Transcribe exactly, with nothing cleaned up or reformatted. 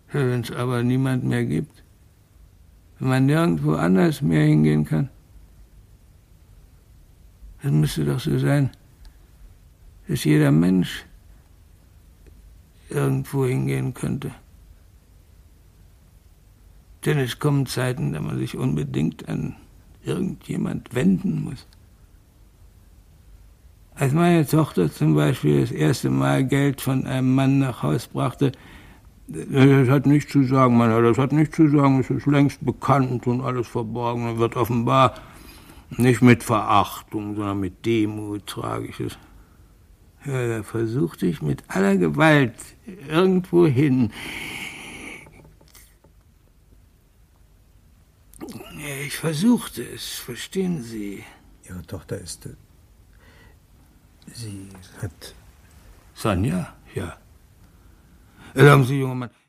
Wenn es aber niemand mehr gibt, wenn man nirgendwo anders mehr hingehen kann, dann müsste doch so sein, dass jeder Mensch irgendwo hingehen könnte. Denn es kommen Zeiten, da man sich unbedingt an irgendjemand wenden muss. Als meine Tochter zum Beispiel das erste Mal Geld von einem Mann nach Haus brachte, das hat nichts zu sagen, Mann, das hat nichts zu sagen, es ist längst bekannt und alles verborgen und wird offenbar nicht mit Verachtung, sondern mit Demut Tragisches. Ja, da versuchte ich mit aller Gewalt irgendwo hin. Ich versuchte es, verstehen Sie. Ihre Tochter ist... Sie hat... Sonja? Ja. Erlauben Sie, junger Mann.